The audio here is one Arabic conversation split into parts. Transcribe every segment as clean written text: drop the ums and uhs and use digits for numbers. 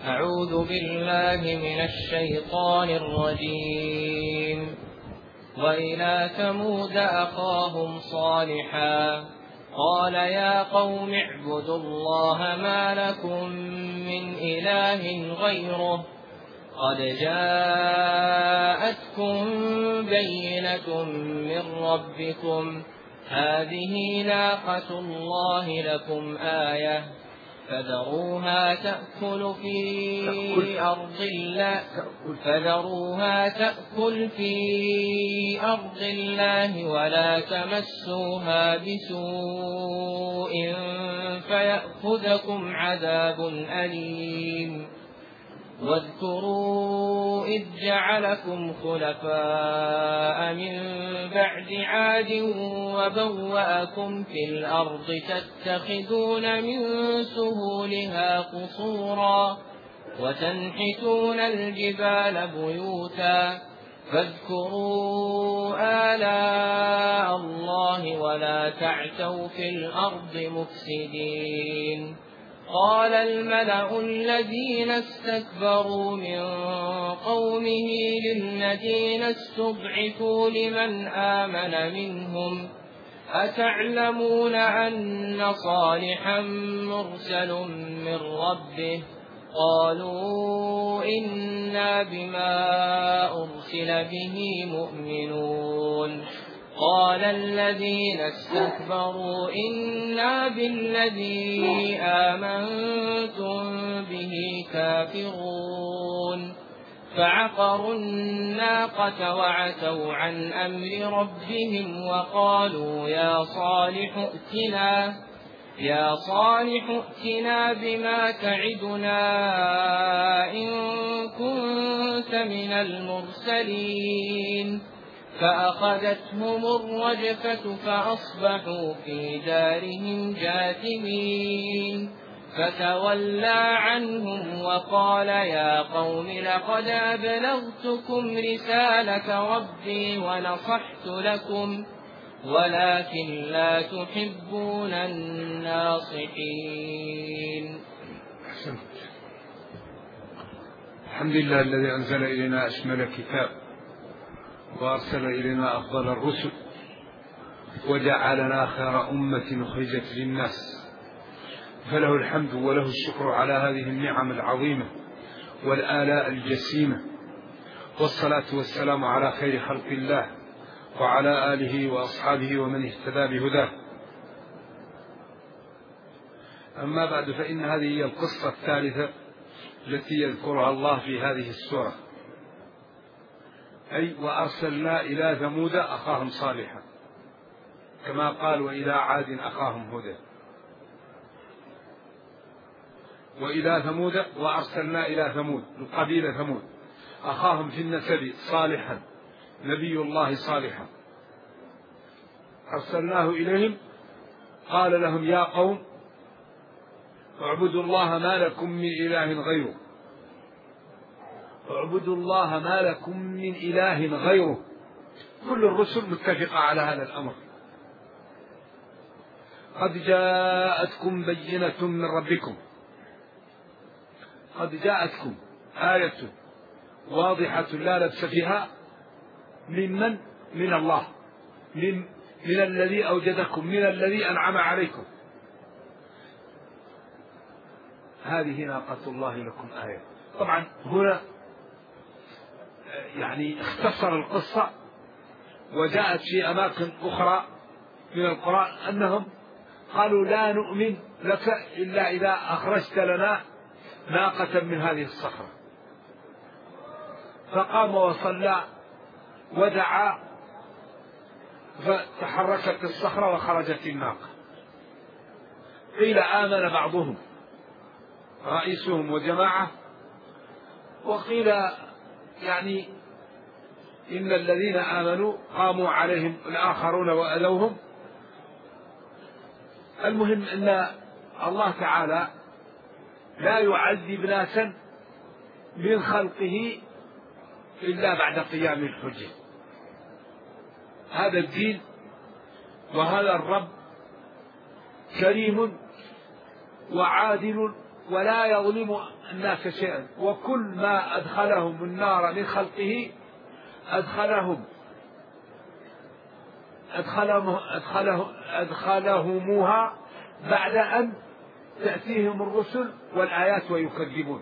أعوذ بالله من الشيطان الرجيم. وإلى ثمود أخاهم صالحا قال يا قوم اعبدوا الله ما لكم من إله غيره قد جاءتكم بينة من ربكم هذه ناقة الله لكم آية فذروها تأكل في أرض الله ولا تمسوها بسوء فيأخذكم عذاب أليم. واذكروا إذ جعلكم خلفاء من بعد عاد وبوأكم في الأرض تتخذون من سهولها قصورا وتنحتون الجبال بيوتا فاذكروا آلاء الله ولا تعثوا في الأرض مفسدين. قال الملأ الذين استكبروا من قومه للذين استضعفوا لمن آمن منهم أتعلمون أن صالحا مرسل من ربه قالوا إنا بما أرسل به مؤمنون. قال الذين استكبروا إنا بالذي آمنتم به كافرون فعقروا الناقة وعتوا عن أمر ربهم وقالوا يا صالح ائتنا بما تعدنا إن كنت من المرسلين. فأخذتهم الرجفة فأصبحوا في دارهم جاثمين. فتولى عنهم وقال يا قوم لقد أبلغتكم رسالة ربي ونصحت لكم ولكن لا تحبون الناصحين. الحمد لله الذي أنزل إلينا أشمل كتاب وأرسل إلينا أفضل الرسل وجعلنا خير أمة أخرجت للناس، فله الحمد وله الشكر على هذه النعم العظيمة والآلاء الجسيمة، والصلاة والسلام على خير خلق الله وعلى آله وأصحابه ومن اهتدى بهداه. أما بعد، فإن هذه هي القصة الثالثة التي يذكرها الله في هذه السورة، أي وأرسلنا إلى ثمود أخاهم صالحا، كما قال وإلى عاد أخاهم هودا، وإلى ثمود وأرسلنا إلى ثمود القبيلة ثمود أخاهم في النسب صالحا نبي الله صالحا، أرسلناه إليهم قال لهم يا قوم اعبدوا الله ما لكم من إله غيره، اعبدوا الله ما لكم من إله غيره. كل الرسل متفقة على هذا الأمر. قد جاءتكم بينة من ربكم، قد جاءتكم آية واضحة لا لبس فيها من الله، من الذي أوجدكم، من الذي أنعم عليكم. هذه ناقة الله لكم آية. طبعا هنا يعني اختصر القصة، وجاءت في أماكن أخرى من القرآن أنهم قالوا لا نؤمن لك إلا إذا أخرجت لنا ناقة من هذه الصخرة. فقام وصلى ودعا فتحركت الصخرة وخرجت الناقة. قيل آمن بعضهم رئيسهم وجماعة، وقيل يعني إن الذين آمنوا قاموا عليهم الآخرون وأذوهم. المهم أن الله تعالى لا يعذب ناسا من خلقه إلا بعد قيام الحجة. هذا الدين وهذا الرب كريم وعادل ولا يظلم الناس شيئا، وكل ما أدخلهم النار من خلقه أدخلهموها بعد أن تأتيهم الرسل والآيات ويكذبون،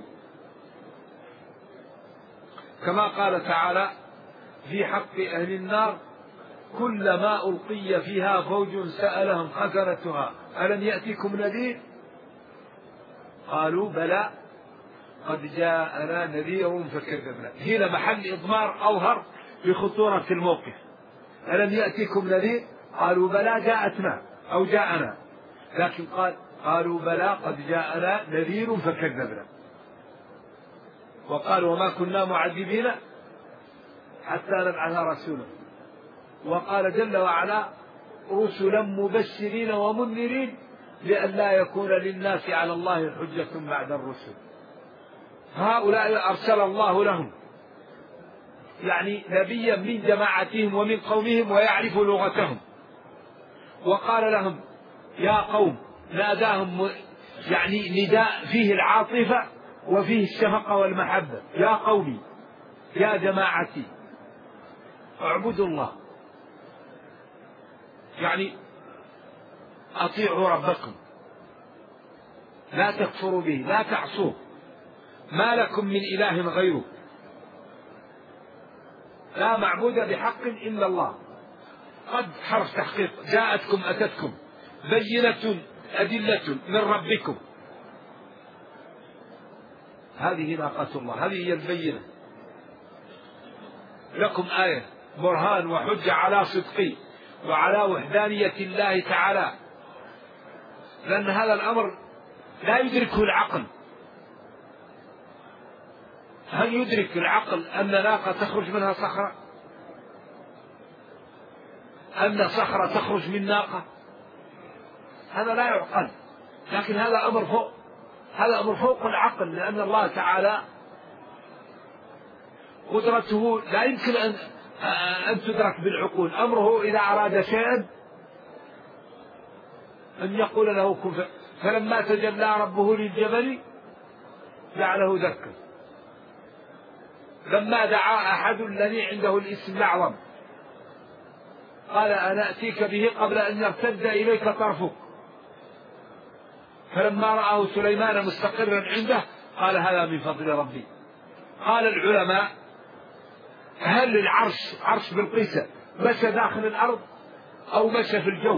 كما قال تعالى في حق أهل النار: كلما ألقي فيها فوج سألهم خزنتها ألم يأتكم نذير قالوا بلى قد جاءنا نذير فكذبنا. هنا محل إضمار أظهر بخطورة الموقف. ألم يأتكم نذير قالوا بلى جاءتنا أو جاءنا، لكن قالوا بلى قد جاءنا نذير فكذبنا. وقالوا وما كنا معذبين حتى نبعث رسولا. وقال جل وعلا: رسلا مبشرين ومنذرين لئلا يكون للناس على الله حجة بعد الرسل. هؤلاء أرسل الله لهم يعني نبيا من جماعتهم ومن قومهم ويعرف لغتهم، وقال لهم يا قوم، ناداهم يعني نداء فيه العاطفة وفيه الشفقة والمحبة: يا قومي، يا جماعتي، اعبدوا الله، يعني أطيعوا ربكم، لا تكفروا به، لا تعصوه، ما لكم من إله غيره، لا معبود بحق إلا الله. قد حرف تحقيق، جاءتكم أتتكم بينة أدلة من ربكم. هذه ناقة الله، هذه هي البينة، لكم آية برهان وحجة على صدقي وعلى وحدانية الله تعالى، لأن هذا الأمر لا يدركه العقل. هل يدرك العقل أن ناقة تخرج منها صخرة؟ أن صخرة تخرج من ناقة؟ هذا لا يعقل. لكن هذا أمر فوق العقل، لأن الله تعالى قدرته لا يمكن أن تدرك بالعقول. أمره إذا أراد شيئا أن يقول له كن، فلما تجلى ربه للجبل جعله دكا. لما دعا أحد الذي عنده الاسم الأعظم قال أنا أتيك به قبل أن يرتد إليك طرفك، فلما رآه سليمان مستقرا عنده قال هذا من فضل ربي. قال العلماء: هل العرش عرش بلقيس مشى داخل الأرض أو مشى في الجو؟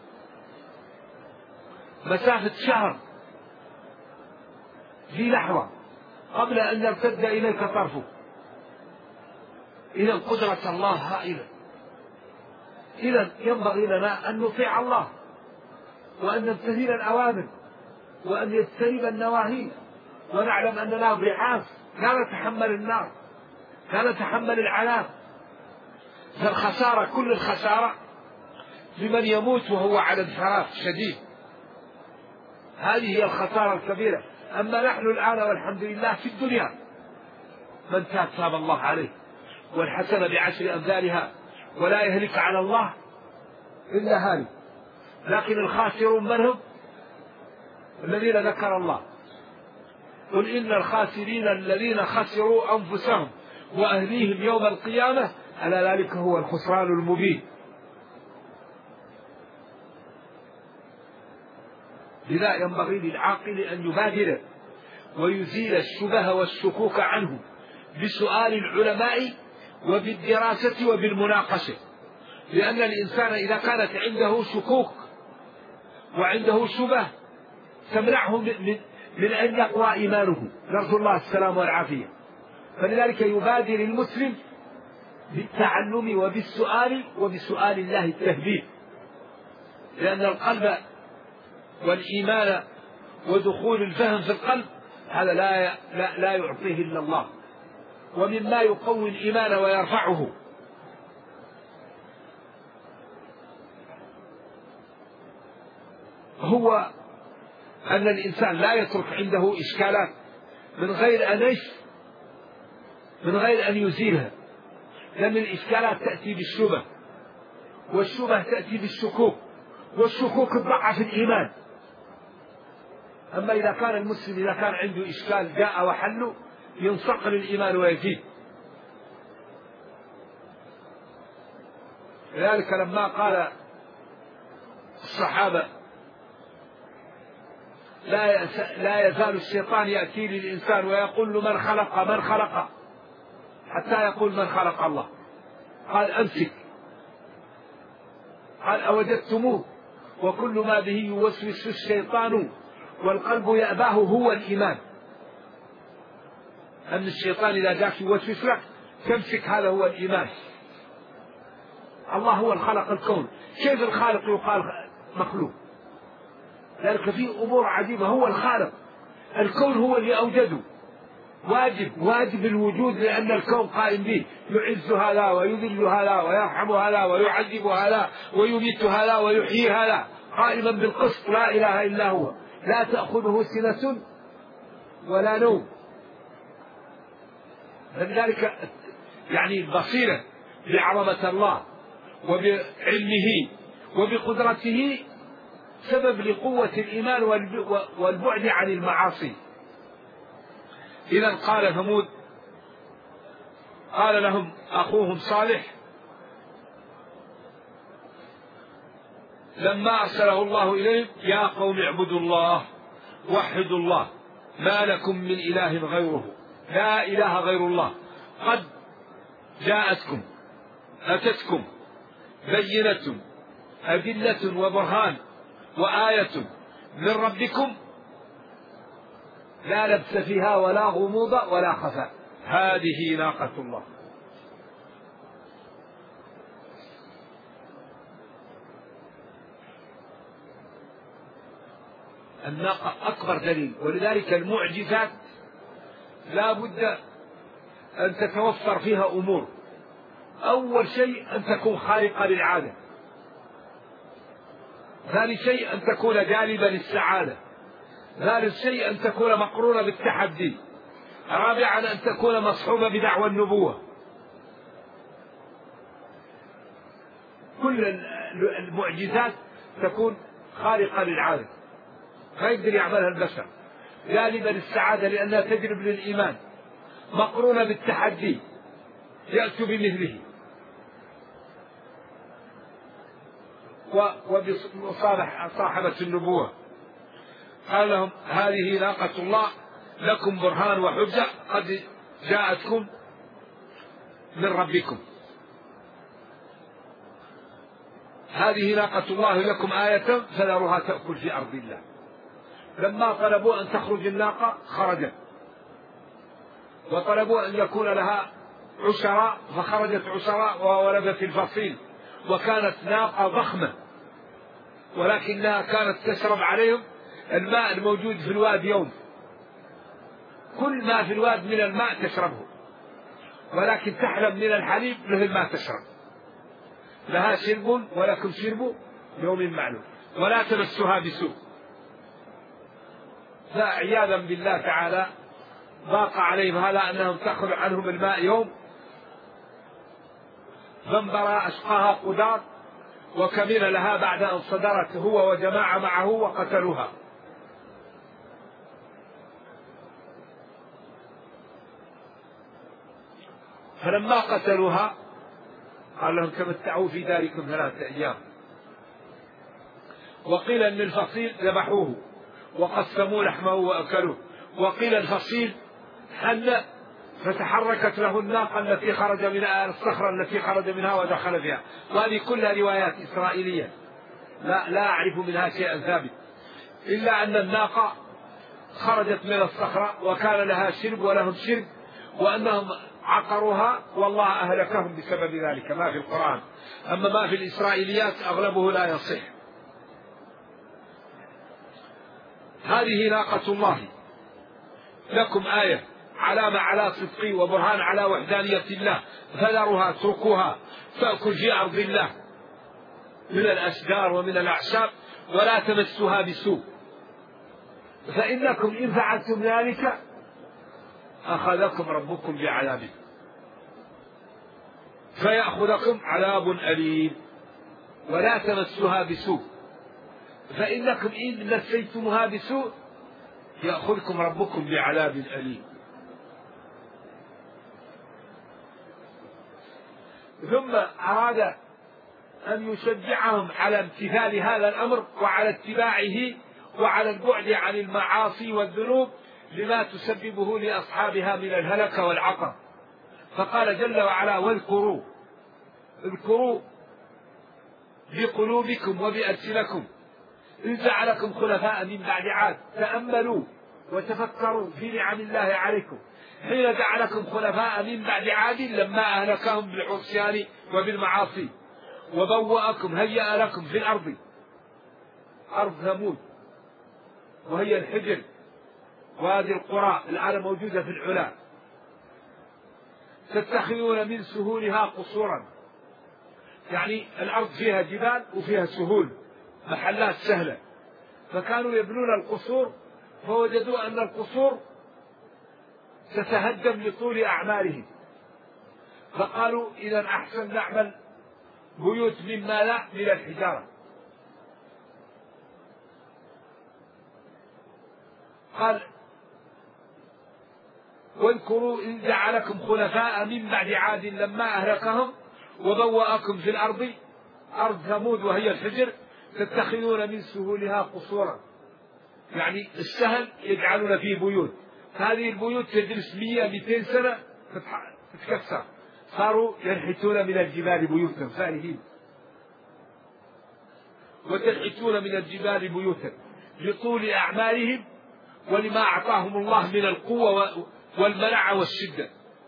مسافة شهر في لحظة قبل أن يرتد إليك طرفه. إذا قدرة الله هائلة. إذا ينبغي لنا أن نطيع الله وأن نمتثل الأوامر وأن نجتنب النواهي، ونعلم أننا ضعاف لا نتحمل النار، لا نتحمل العذاب. فالخسارة كل الخسارة لمن يموت وهو على انحراف شديد، هذه هي الخسارة الكبيرة. أما نحن الآن والحمد لله في الدنيا، من تاب تاب الله عليه، والحسنة بعشر أمثالها، ولا يهلك على الله إلا هالك. لكن الخاسرون من هم؟ الذين ذكر الله: قل إن الخاسرين الذين خسروا أنفسهم وأهليهم يوم القيامة ألا ذلك هو الخسران المبين. لذا ينبغي للعاقل أن يبادر ويزيل الشبه والشكوك عنه بسؤال العلماء وبالدراسة وبالمناقشة، لأن الإنسان إذا كانت عنده شكوك وعنده شبه تمنعه من أن يقوى إيمانه، نرجو الله السلام والعافية. فلذلك يبادر المسلم بالتعلم وبالسؤال، وبسؤال الله التهذيب، لأن القلب والإيمان ودخول الفهم في القلب هذا لا يعطيه إلا الله، ومما يقوي الإيمان ويرفعه. هو أن الإنسان لا يترك عنده إشكالات من غير أن يزيلها، لأن الإشكالات تأتي بالشبه، والشبه تأتي بالشكوك، والشكوك تضعف الإيمان. أما إذا كان المسلم إذا كان عنده إشكال جاء وحله ينصقل الإيمان ويزيد. لذلك لما قال الصحابة لا يزال الشيطان يأتي للإنسان ويقول له من خلق من خلق، حتى يقول من خلق الله. قال أمسك، قال أوجدتموه وكل ما به يوسوس الشيطان والقلب يأباه هو الإيمان. أن الشيطان إذا جاك يوسوس لك تمسك، هذا هو الإيمان. الله هو الخلق الكون، كيف الخالق يقال مخلوق؟ لذلك في أمور عجيبة. هو الخالق، الكون هو اللي أوجده، واجب الوجود، لأن الكون قائم به، يعز هذا ويذل هذا ويرحم هذا ويعذب هذا ويميت هذا ويحيي هذا، قائما بالقسط لا إله إلا هو، لا تأخذه سنة ولا نوم. فلذلك يعني البصيرة بعظمة الله وبعلمه وبقدرته سبب لقوة الإيمان والبعد عن المعاصي. إذا قال ثمود، قال لهم أخوهم صالح لما أرسله الله إليهم يا قوم اعبدوا الله وحدوا الله ما لكم من إله غيره، لا إله غير الله، قد أتتكم بينة أدلة وبرهان وآية من ربكم لا لبس فيها ولا غموض ولا خفاء، هذه ناقة الله. الناقة أكبر دليل، ولذلك المعجزات لا بد أن تتوفر فيها أمور. أول شيء أن تكون خارقة للعادة، ثاني شيء أن تكون جالبة للسعادة، ثالث شيء أن تكون مقرونة بالتحدي، رابعا أن تكون مصحوبة بدعوى النبوة. كل المعجزات تكون خارقة للعادة ما يقدر يعملها البشر، جالبة للسعادة لأنها تجلب للإيمان، مقرونة بالتحدي يأتوا بمثله، وبصاحبة النبوة. قال لهم هذه ناقة الله لكم برهان وحجة قد جاءتكم من ربكم، هذه ناقة الله لكم آية فذروها تأكل في أرض الله. لما طلبوا أن تخرج الناقة خرجت، وطلبوا أن يكون لها عشراء فخرجت عشراء وولدت الفصيل، وكانت ناقة ضخمة ولكنها كانت تشرب عليهم الماء الموجود في الواد يوم، كل ما في الواد من الماء تشربه، ولكن تحلب من الحليب مثل ما تشرب، لها شرب ولكم شرب يوم معلوم ولا تمسها بسوء. فعياذا بالله تعالى ضاق عليهم هذا أنهم تأخذ عنهم الماء يوم، فانبرى أشقاها قدار وكمل لها بعد أن صدرت هو وجماعة معه وقتلوها. فلما قتلوها قال لهم تمتعوا في داركم 3 أيام. وقيل أن الفصيل ذبحوه وقسموا لحمه وأكلوه، وقيل الفصيل حل فتحركت له الناقة التي خرج منها، الصخرة التي خرج منها ودخل فيها. وهذه كلها روايات إسرائيلية لا أعرف منها شيئا ثابت، إلا أن الناقة خرجت من الصخرة وكان لها شرب ولهم شرب، وأنهم عقروها والله أهلكهم بسبب ذلك، ما في القرآن. أما ما في الإسرائيليات أغلبه لا يصح. هذه ناقة الله لكم آية علامة على صدقي وبرهان على وحدانية الله، فذروها اتركوها تأكل في أرض الله من الأشجار ومن الأعشاب ولا تمسوها بسوء، فإنكم إن فعلتم ذلك أخذكم ربكم بعذابه فيأخذكم عذاب أليم ولا تمسوها بسوء، فإنكم إن مسيتموها بسوء يأخذكم ربكم بعذاب أليم. ثم أراد أن يشجعهم على امتثال هذا الأمر وعلى اتباعه وعلى البعد عن المعاصي والذنوب لما تسببه لأصحابها من الهلكة والعطر. فقال جل وعلا: واذكروا، اذكروا بقلوبكم وبألسنتكم إذ جعلكم خلفاء من بعد عاد. تأملوا وتفكروا في نعم الله عليكم حين جعلكم خلفاء من بعد عاد لما أهلكهم بالعصيان وبالمعاصي، وبوأكم، هيأ لكم في الأرض، أرض ثمود وهي الحجر وهذه القرى الآن موجودة في العلا، تتخذون من سهولها قصورا، يعني الأرض فيها جبال وفيها سهول، محلات سهلة، فكانوا يبنون القصور فوجدوا أن القصور تتهدم لطول أعمارهم، فقالوا إذا أحسن نعمل بيوت مما لا من الحجارة. قال: واذكروا إذ جعلكم خلفاء من بعد عاد لما أهلكهم وبوأكم في الأرض، أرض ثمود وهي الحجر، تتخذون من سهولها قصورا، يعني السهل يجعلون فيه بيوت، هذه البيوت تجلس 100-200 سنة تتكسر، صاروا ينحتون من الجبال بيوتا فارهين، وتنحتون من الجبال بيوتا لطول أعمالهم ولما أعطاهم الله من القوة والمنعة والشدة.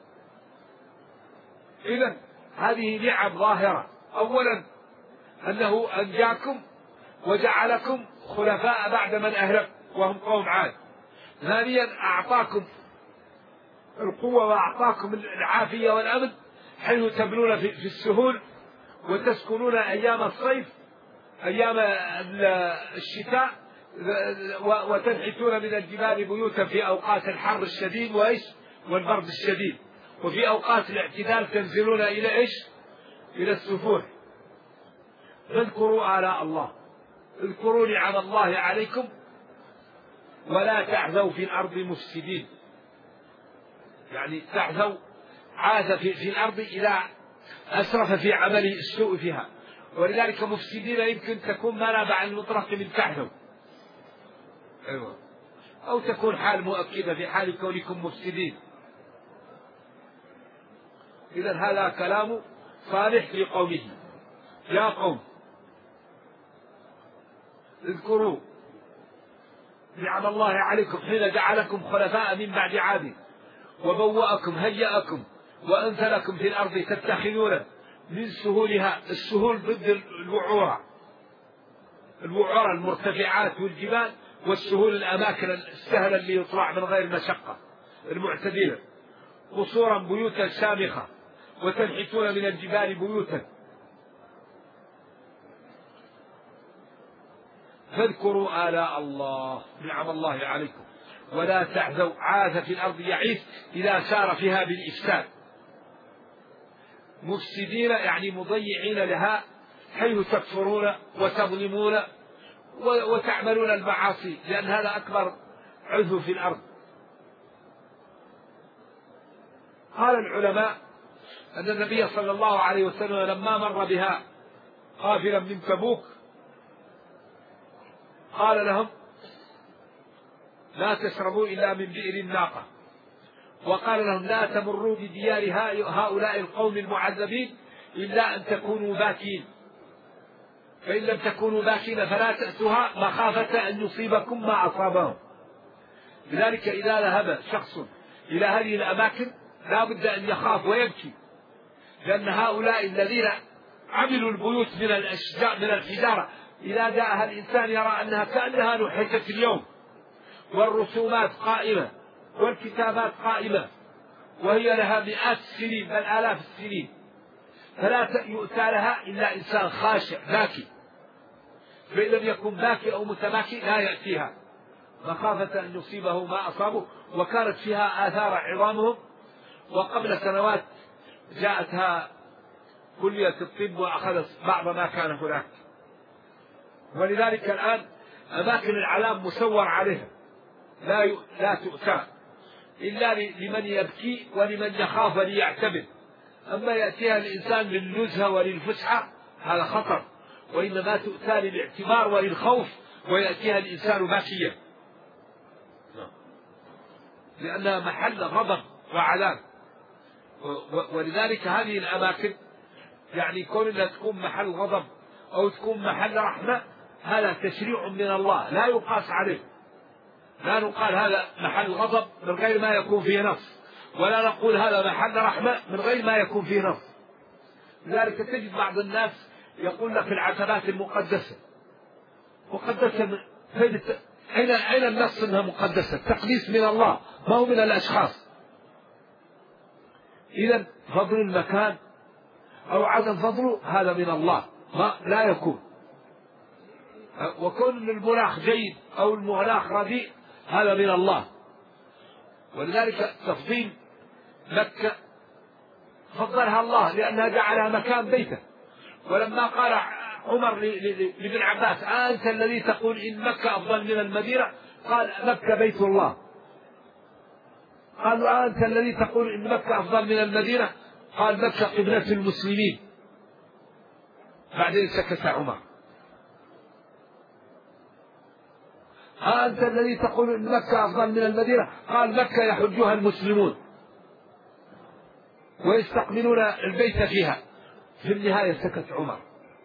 إذن هذه نعم ظاهرة، أولا أنه أنجاكم وجعلكم خلفاء بعد من أهلك وهم قوم عاد، ثانيا أعطاكم القوة وأعطاكم العافية والأمن حيث تبنون في السهول وتسكنون أيام الصيف أيام الشتاء، وتنحتون من الجبال بيوتا في أوقات الحر الشديد والبرد الشديد، وفي أوقات الاعتدال تنزلون إلى إلى السفوح. فاذكروا آلاء الله، اذكروا نعم الله عليكم ولا تعثوا في الأرض مفسدين، يعني تعثوا عاث في الأرض إذا أسرف في عمله السوء فيها، ولذلك مفسدين يمكن تكون ما نابع عن المطلق من تعثوا، أيوة، أو تكون حال مؤكدة في حال كونكم مفسدين. إذن هذا كلام صالح لقومه: يا قوم اذكروا نعم الله عليكم حين جعلكم خلفاء من بعد عاد وبوأكم، هيأكم وأنزلكم في الأرض، تتخذون من سهولها، السهول ضد الوعورة المرتفعات والجبال، والسهول الأماكن السهلة اللي يطلع من غير مشقة المعتدلة، قصورا بيوتا شامخة، وتنحتون من الجبال بيوتا. فاذكروا آلاء الله نعم الله عليكم ولا تعثوا، عاث في الأرض يعيث إذا سار فيها بالإفساد، مفسدين يعني مضيعين لها حيث تكفرون وتظلمون وتعملون المعاصي، لأن هذا أكبر عثو في الأرض. قال العلماء أن النبي صلى الله عليه وسلم لما مر بها قافلا من تبوك قال لهم: لا تشربوا إلا من بئر الناقة، وقال لهم: لا تمروا بديار هؤلاء القوم المعذبين إلا أن تكونوا باكين، فإن لم تكونوا باكين فلا تأتوها مخافة أن يصيبكم ما أصابهم. لذلك إذا ذهب شخص إلى هذه الأماكن لا بد أن يخاف ويبكي، لأن هؤلاء الذين عملوا البيوت من الأشجار من الحجارة إذا جاءها الإنسان يرى أنها كأنها نحتت اليوم، والرسومات قائمة والكتابات قائمة، وهي لها مئات السنين بل آلاف السنين، فلا يؤتى لها إلا إنسان خاشع باكي، فإن لم يكن باكي أو متباكي لا يأتيها مخافة أن يصيبه ما أصابه. وكانت فيها آثار عظامهم، وقبل سنوات جاءتها كلية الطب وأخذت بعض ما كان هناك، ولذلك الآن أماكن العلام مسور عليها لا تؤتى إلا لمن يبكي ولمن يخاف وليعتبر. أما يأتيها الإنسان للنزهة وللفسحة هذا خطر، وإنما تؤتى للاعتبار وللخوف، ويأتيها الإنسان باكيا لأنها محل غضب وعذاب. ولذلك هذه الأماكن يعني كون أنها تكون محل غضب أو تكون محل رحمة هذا تشريع من الله لا يقاس عليه. لا نقال هذا محل غضب من غير ما يكون فيه نص، ولا نقول هذا محل رحمة من غير ما يكون فيه نص. لذلك تجد بعض الناس يقول لك العتبات المقدسة مقدسة، أين النص أنها مقدسة؟ التقديس من الله ما هو من الأشخاص. إذن فضل المكان أو عدم فضله هذا من الله لا يكون. وكون المناخ جيد أو المناخ رديء هذا من الله. ولذلك تفضيل مكة فضلها الله لأنها جعلها مكان بيته. ولما قال عمر لابن عباس أنت الذي تقول إن مكة أفضل من المدينة؟ قال مكة بيت الله. قالوا أنت الذي تقول إن مكة أفضل من المدينة؟ قال مكة قبلة المسلمين. بعدين سكت عمر. أنت الذي تقول إن مكة أفضل من المدينة؟ قال مكة يحجها المسلمون ويستقبلون البيت فيها. في النهاية سكت عمر.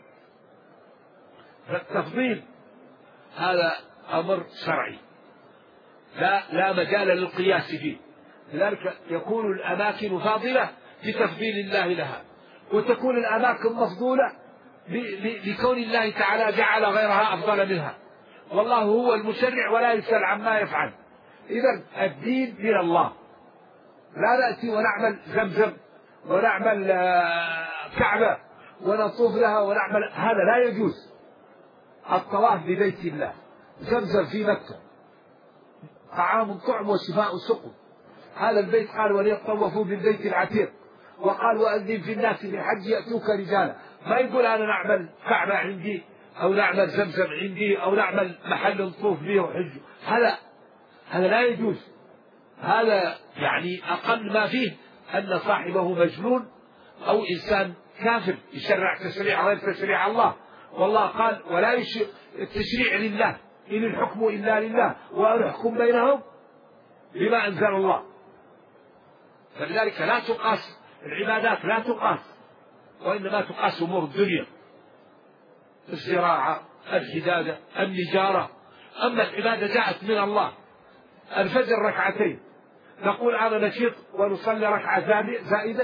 فالتفضيل هذا أمر شرعي لا مجال للقياس فيه. لذلك يكون الأماكن فاضلة بتفضيل الله لها، وتكون الأماكن مفضولة لكون الله تعالى جعل غيرها أفضل منها. والله هو المشرع ولا يسأل عما يفعل. إذن الدين من الله. لا نأتي ونعمل زمزم ونعمل كعبة ونطوف لها ونعمل، هذا لا يجوز. الطواف ببيت الله، زمزم في مكة، طعام طعم وشفاء سقم. هذا البيت قال وليطوفوا بالبيت العتيق، وقال وأذن في الناس بالحج يأتوك رجالا. ما يقول أنا نعمل كعبة عندي أو نعمل زمزم عندي أو نعمل محل نطوف به وحج. هذا لا يجوز. هذا يعني أقل ما فيه أن صاحبه مجنون أو إنسان كافر يشرع تشريع غير تشريع الله. والله قال ولا التشريع لله إن الحكم إلا لله وأن يحكم بينهم بما أنزل الله. فلذلك لا تقاس العبادات، لا تقاس، وإنما تقاس أمور الدنيا، الزراعة، الحدادة، النجارة. أما العبادة جاءت من الله. الفجر ركعتين نقول أنا نشيط ونصلي ركعة زائدة.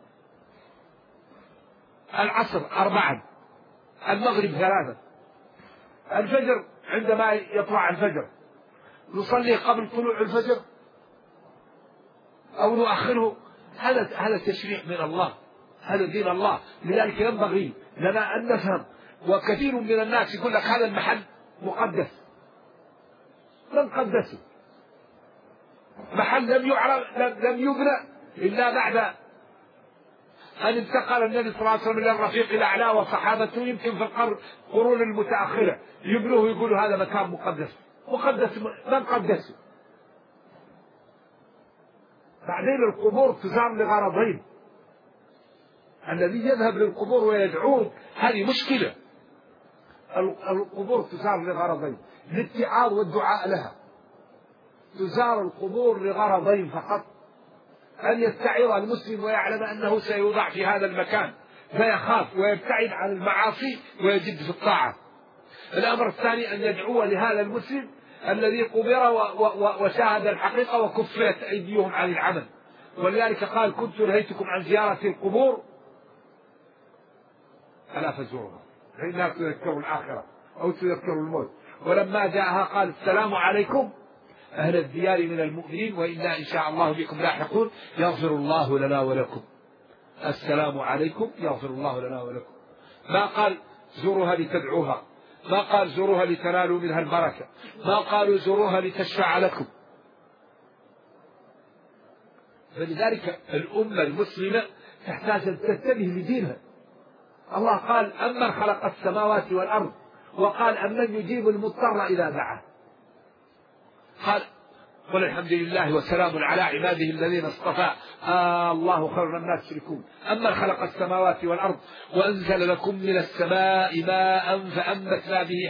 العصر 4، المغرب 3، الفجر عندما يطلع الفجر نصلي قبل طلوع الفجر أو نؤخره. هذا تشريع من الله، هذا دين الله. لذلك ينبغي لنا أن نفهم. وكثير من الناس يقول لك هذا المحل مقدس. من قدسه؟ محل لم يبنى إلا بعد أن انتقل النبي صلى الله عليه وسلم إلى الرفيق الأعلى وصحابته يمكن في القرون المتأخرة يبنوه ويقولوا هذا مكان مقدس. من قدسه؟ بعدين القبور تزار لغرضين. الذي يذهب للقبور ويدعون هذه مشكلة. القبور تزار لغرضين: الاتعاظ والدعاء لها. تزار القبور لغرضين فقط: أن يتعظ المسلم ويعلم أنه سيوضع في هذا المكان فيخاف ويبتعد عن المعاصي ويجد في الطاعة. الأمر الثاني أن يدعو لهذا المسلم الذي قبر وشاهد الحقيقة وكفت أيديهم عن العمل. ولذلك قال كنت نهيتكم عن زيارة القبور ألا فزوروها فإنها تذكر الآخرة أو تذكر الموت. ولما جاءها قال السلام عليكم أهل الديار من المؤمنين وإنا إن شاء الله بكم لاحقون يغفر الله لنا ولكم. السلام عليكم يغفر الله لنا ولكم. ما قال زوروها لتدعوها، ما قال زوروها لتنالوا منها البركة، ما قالوا زوروها لتشفع لكم. فلذلك الأمة المسلمة تحتاج أن تنتبه لدينها. الله قال أمن خلق السماوات والأرض، وقال أمن يجيب المضطر إذا دعاه. قال قل الحمد لله وسلام على عباده الذين اصطفى الله خير مما يشركون. أمن خلق السماوات والأرض وأنزل لكم من السماء ماء فأنبتنا به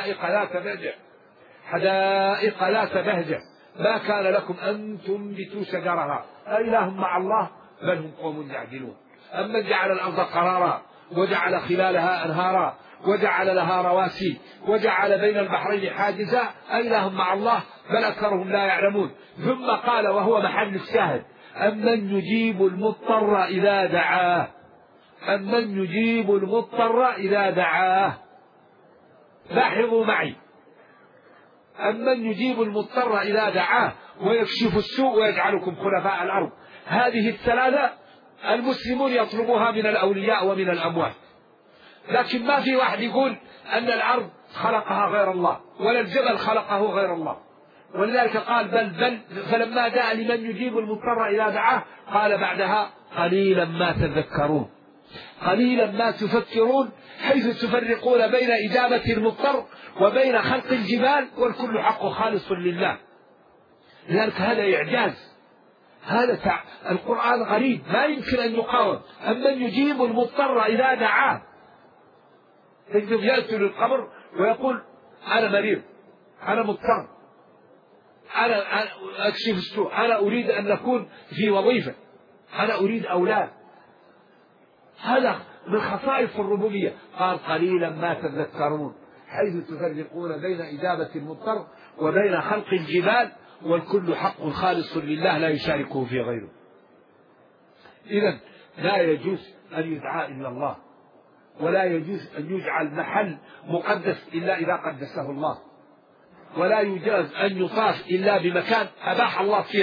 حدائق ذات بهجة ما كان لكم أن تنبتوا شجرها أإله مع الله بل هم قوم يعدلون. أمن جعل الأرض قرارا وجعل خلالها أنهارا وجعل لها رواسي وجعل بين البحرين حاجزا أإله مع الله بل أكثرهم لا يعلمون. ثم قال وهو محل الشاهد أمن يجيب المضطر إذا دعاه أمن يجيب المضطر إذا دعاه. لاحظوا معي أمن يجيب المضطر إذا دعاه ويكشف السوء ويجعلكم خلفاء الأرض. هذه الثلاثة المسلمون يطلبوها من الأولياء ومن الأموات، لكن ما في واحد يقول أن الأرض خلقها غير الله ولا الجبل خلقه غير الله. ولذلك قال بل فلما جاء لمن يجيب المضطر إذا دعاه قال بعدها قليلا ما تذكرون قليلا ما تفكرون، حيث تفرقون بين إجابة المضطر وبين خلق الجبال والكل حق خالص لله. لذلك هذا إعجاز، هذا القرآن غريب ما يمكن أن يقاوم. أمن يجيب المضطر إذا دعاه، تجد يأتي للقبر ويقول أنا مريض أنا مضطر أنا أكشف السوء أنا أريد أن نكون في وظيفة أنا أريد أولاد. هذا من خصائص الربوبية. قال قليلا ما تذكرون حيث تفرقون بين إجابة المضطر وبين خلق الجبال والكل حق خالص لله لا يشاركه في غيره. إذن لا يجوز أن يدعى إلا الله، ولا يجوز أن يجعل محل مقدس إلا إذا قدسه الله، ولا يجوز أن يطاف إلا بمكان أباح الله فيه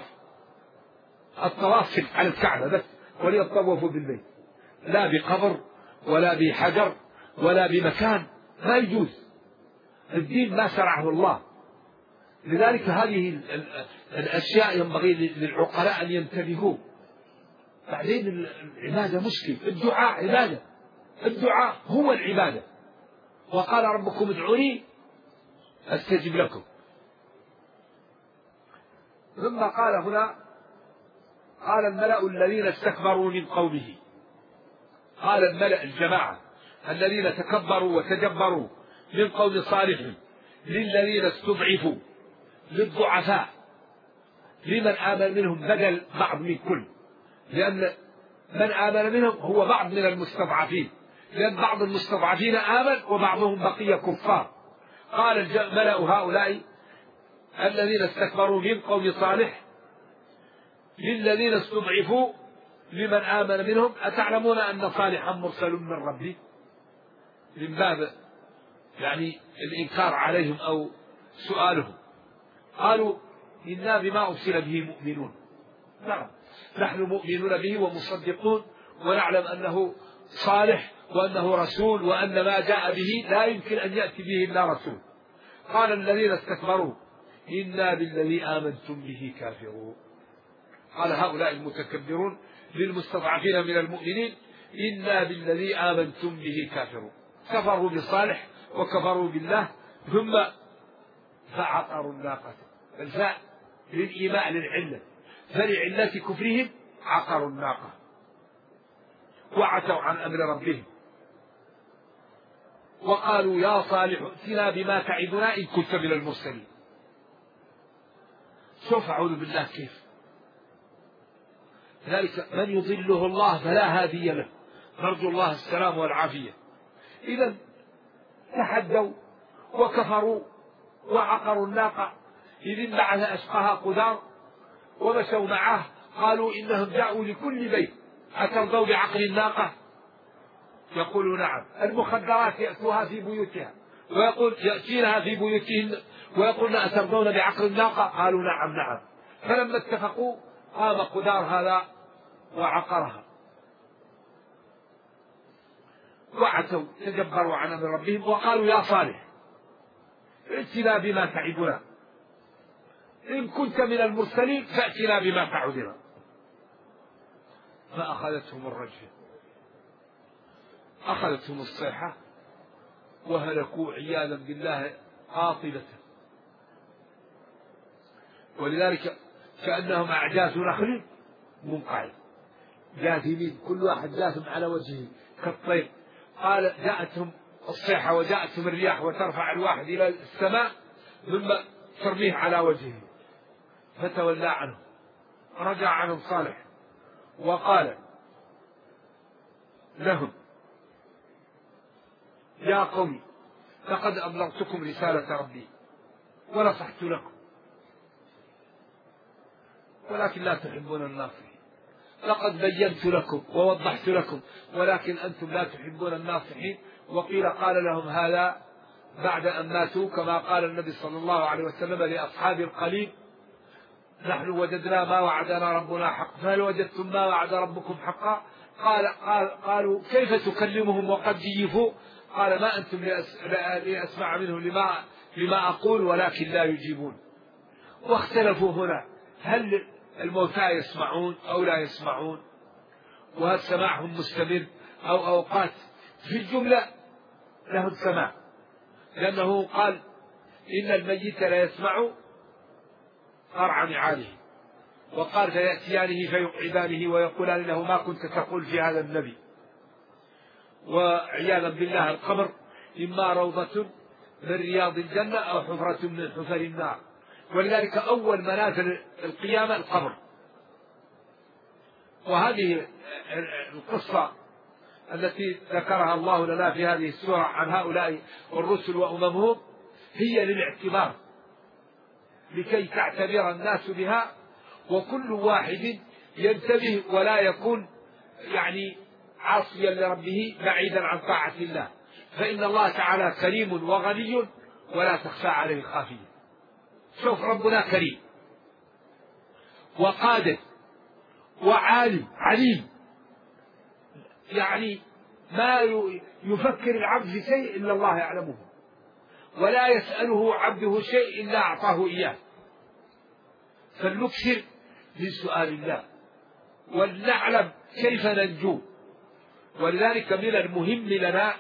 الطواف على الكعبة بس وليطوفوا بالبيت، لا بقبر ولا بحجر ولا بمكان، ما يجوز. الدين ما شرعه الله. لذلك هذه الأشياء ينبغي للعقلاء أن ينتبهوا. بعدين العبادة مشكل، الدعاء عبادة، الدعاء هو العبادة. وقال ربكم ادعوني أستجب لكم. ثم قال هنا قال الملأ الذين استكبروا من قومه، قال الملأ الجماعة الذين تكبروا وتجبروا من قوم صالح للذين استضعفوا للضعفاء لمن آمن منهم بدل بعض من كل، لأن من آمن منهم هو بعض من المستضعفين، لأن بعض المستضعفين آمن وبعضهم بقي كفار. قال الملأ هؤلاء الذين استكبروا من قوم صالح للذين استضعفوا لمن آمن منهم أتعلمون أن صالحا مرسل من ربه، من باب يعني الإنكار عليهم أو سؤالهم. قالوا إنا بما أرسل به مؤمنون، نعم نحن مؤمنون به ومصدقون ونعلم أنه صالح وأنه رسول وأن ما جاء به لا يمكن أن يأتي به إلا رسول. قال الذين استكبروا إنا بالذي آمنتم به كافرون. قال هؤلاء المتكبرون للمستضعفين من المؤمنين إنا بالذي آمنتم به كافرون، كفروا بصالح وكفروا بالله. ثم فعقروا الناقة، الفاء للإيماء للعلة، فلعلة كفرهم عقروا الناقة وعتوا عن أمر ربهم وقالوا يا صالح ائتنا بما تعدنا إن كنت من المرسلين. سوف أعوذ بالله كيف. ذلك من يضله الله فلا هادي له، نرجو الله السلام والعافية. إذن تحدوا وكفروا وعقروا الناقة، إذ انبعث أشقاها قدار ومشوا معه قالوا إنهم جاءوا لكل بيت أترضوا بعقر الناقة؟ يقولوا نعم. المخدرات يأتوها في بيوتها ويقول يأتينها في بيوتهن ويقولون أترضون بعقر الناقة؟ قالوا نعم نعم. فلما اتفقوا قام قدار هذا وعقرها وعتوا تجبروا عن أمر ربهم وقالوا يا صالح ائتنا بما تعدنا إن كنت من المرسلين فأتنا بما تعدنا. فأخذتهم الرجفة، أخذتهم الصيحة وهلكوا عياذا بالله قاطبة. ولذلك كأنهم أعجاز نخل منقعر جاثمين، كل واحد جاثم على وجهه كالطير. قال جاءتهم الصيحة وجاءتهم الرياح وترفع الواحد إلى السماء ثم ترميه على وجهه، فتولى عنه. رجع عنهم صالح وقال لهم يا قوم لقد أبلغتكم رسالة ربي ونصحت لكم ولكن لا تحبون الناصحين. لقد بينت لكم ووضحت لكم ولكن أنتم لا تحبون الناصحين. وقيل قال لهم هذا بعد أن ماتوا، كما قال النبي صلى الله عليه وسلم لأصحاب القليل نحن وجدنا ما وعدنا ربنا حق فهل وجدتم ما وعد ربكم حقا؟ قالوا كيف تكلمهم وقد جيفوا؟ قال ما أنتم لأسمع منه لما أقول ولكن لا يجيبون. واختلفوا هنا هل الموتى يسمعون أو لا يسمعون، وهل سماعهم مستمر أو أوقات. في الجملة لهم سماع، لأنه قال إن الميت لا يسمع قرع نعاله، وقال فيأتيانه فيقعدانه ويقولان له ما كنت تقول في هذا النبي. وعياذا بالله القبر إما روضة من رياض الجنة أو حفرة من حفر النار، ولذلك أول منازل القيامة القبر. وهذه القصة التي ذكرها الله لنا في هذه السورة عن هؤلاء الرسل وأممهم هي للاعتبار، لكي تعتبر الناس بها وكل واحد ينتبه ولا يكون عاصيا لربه بعيدا عن طاعة الله، فإن الله تعالى كريم وغني ولا تخفى عليه خافية. شوف ربنا كريم وقادر وعالم عليم، ما يفكر العبد في شيء إلا الله يعلمه، ولا يسأله عبده شيء إلا أعطاه إياه. فلنكثر من سؤال الله ولنعلم كيف ننجو. ولذلك من المهم لنا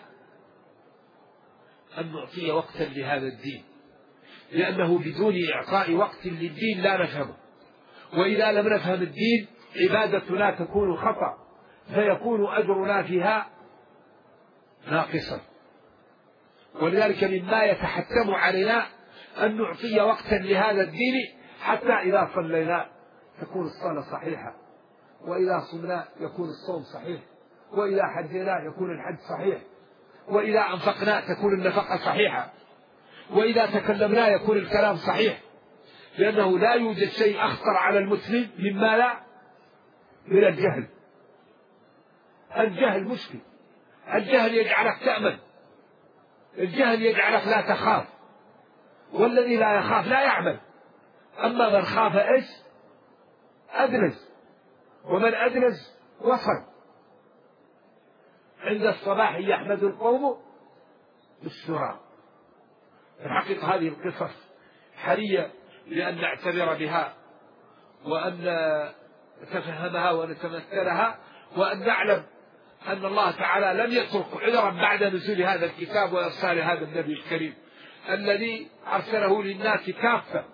أن نعطي وقتا لهذا الدين، لأنه بدون إعطاء وقت للدين لا نفهمه، وإذا لم نفهم الدين عبادتنا تكون خطأ فيكون أجرنا فيها ناقصا. ولذلك مما يتحتم علينا أن نعطي وقتا لهذا الدين، حتى إذا صلينا تكون الصلاة صحيحة، وإذا صمنا يكون الصوم صحيح، وإذا حجنا يكون الحج صحيح، وإذا أنفقنا تكون النفقة صحيحة، وإذا تكلمنا يكون الكلام صحيح. لأنه لا يوجد شيء أخطر على المسلم مما لا من الجهل. الجهل مشكل، الجهل يجعلك تأمن، الجهل يجعلك لا تخاف، والذي لا يخاف لا يعمل. أما من خاف إيش؟ أدلج، ومن أدلج وصل. عند الصباح يحمد القوم بالسرى. الحقيقة هذه القصص حرية لأن نعتبر بها وأن نتفهمها ونتمثلها، وأن نعلم أن الله تعالى لم يترك عذرا بعد نزول هذا الكتاب وإرسال هذا النبي الكريم الذي أرسله للناس كافة،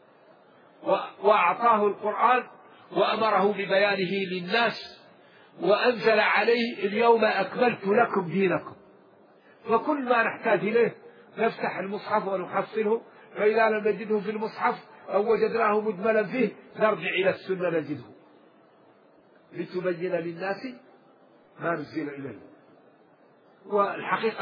وأعطاه القرآن وأمره ببيانه للناس، وأنزل عليه اليوم أكملت لكم دينكم. فكل ما نحتاج إليه نفتح المصحف ونحصله، فإذا لم نجده في المصحف أو وجدناه مجملا فيه نرجع إلى السنة نجده، لتبين للناس ما نزل إليه. والحقيقة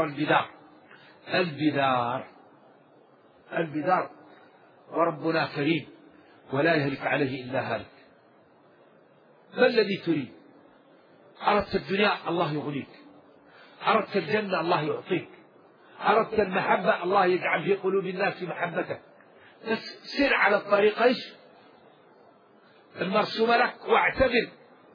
البدار وربنا كريم ولا يهلك عليه إلا هالك. ما الذي تريد؟ أردت الدنيا الله يغنيك، أردت الجنة الله يعطيك، أردت المحبة الله يجعل في قلوب الناس محبتك. بس سر على الطريق إيش المرسوم لك، واعتبر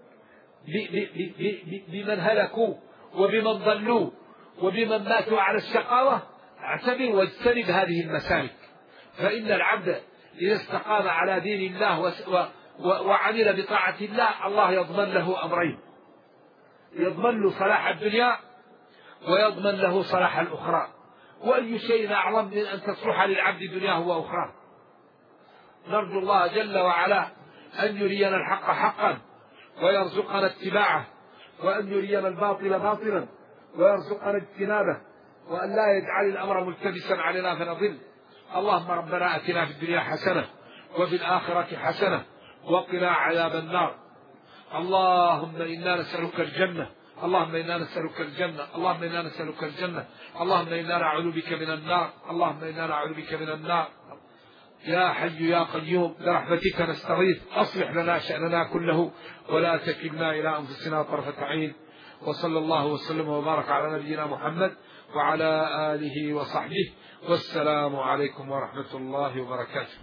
بمن هلكوا وبمن ضلوا وبمن ماتوا على الشقاوة. اعتبر واجتنب هذه المسالك، فإن العبد إذا استقام على دين الله وعمل بطاعة الله، الله يضمن له أمرين: يضمن له صلاح الدنيا ويضمن له صلاح الأخرى. وأي شيء أعظم من أن تصلح للعبد دنياه وأخراه؟ نرجو الله جل وعلا أن يرينا الحق حقا ويرزقنا اتباعه، وأن يرينا الباطل باطلا ويرزقنا اجتنابه، وأن لا يجعل الأمر ملتبسا علينا فنضل. اللهم ربنا آتنا في الدنيا حسنة وفي الآخرة حسنة وقنا عذاب النار. اللهم إنا نسألك الجنة، اللهم إنا نسألك الجنة، اللهم إنا نسألك الجنة، اللهم إنا نعوذ بك من النار، اللهم إنا نعوذ بك من النار. يا حي يا قيوم برحمتك نستغيث، أصلح لنا شأننا كله ولا تكلنا إلى أنفسنا طرفة عين. وصلى الله وسلم وبارك على نبينا محمد وعلى آله وصحبه، والسلام عليكم ورحمة الله وبركاته.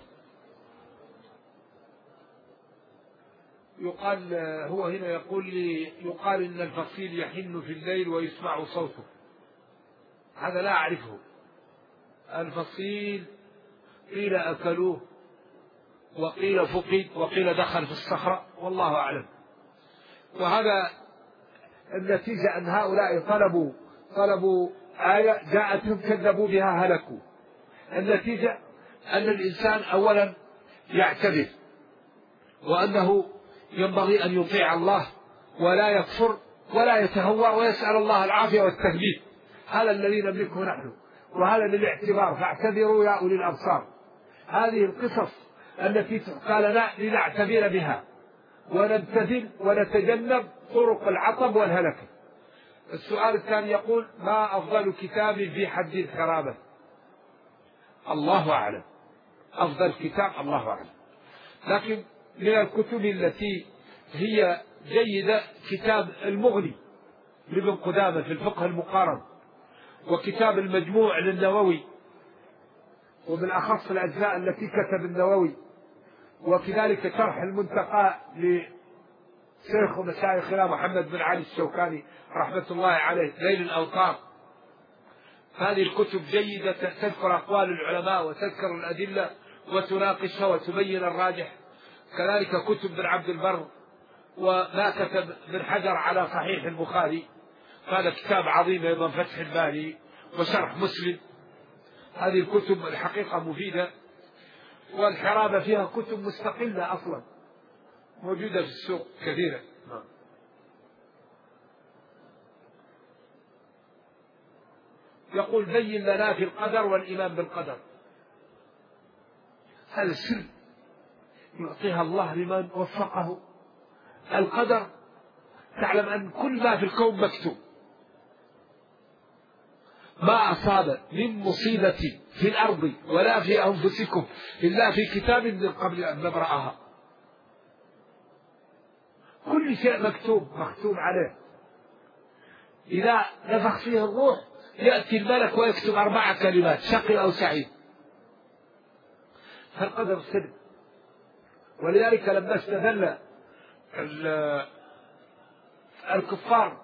يقال هو هنا يقول لي يقال إن الفصيل يحن في الليل ويسمع صوته، هذا لا أعرفه. الفصيل قيل أكلوه وقيل فقد وقيل دخل في الصخرة، والله أعلم. وهذا النتيجة أن هؤلاء طلبوا آية جاءتهم كذبوا بها هلكوا. النتيجة أن الإنسان أولا يعتبر، وأنه ينبغي أن يطيع الله ولا يكفر ولا يتهوى ويسأل الله العافية والتثبيت. هذا الذي نملكه نحن، وهذا للاعتبار، فاعتبروا يا أولي الأبصار. هذه القصص التي قال لنعتبر بها ونبتذل ونتجنب طرق العطب والهلكة. السؤال الثاني يقول: ما أفضل كتاب في حد الحرابة؟ الله أعلم، أفضل كتاب الله أعلم. لكن من الكتب التي هي جيدة كتاب المغني لابن قدامة في الفقه المقارن، وكتاب المجموع للنووي، وبالأخص الأجزاء التي كتب النووي، وكذلك شرح المنتقى لشيخ مشايخنا محمد بن علي الشوكاني رحمة الله عليه ليل الأوطار. هذه الكتب جيدة تذكر أقوال العلماء وتذكر الأدلة وتناقشها وتبين الراجح. كذلك كتب بن عبد البر، وما كتب بن حجر على صحيح البخاري، هذا كتاب عظيم أيضا، فتح الباري وشرح مسلم. هذه الكتب الحقيقة مفيدة، والحرابة فيها كتب مستقلة أصلا موجودة في السوق كثيرة. يقول: بين لنا في القدر والإيمان بالقدر. هذا السر يعطيها الله لمن وفقه. القدر، تعلم أن كل ما في الكون مكتوب، ما أصاب من مصيبة في الأرض ولا في أنفسكم إلا في كتاب من قبل أن نبرأها. كل شيء مكتوب عليه. إذا نفخ فيه الروح يأتي الملك ويكتب 4 كلمات: شقي أو سعيد. فالقدر سر. ولذلك لما استدل الكفار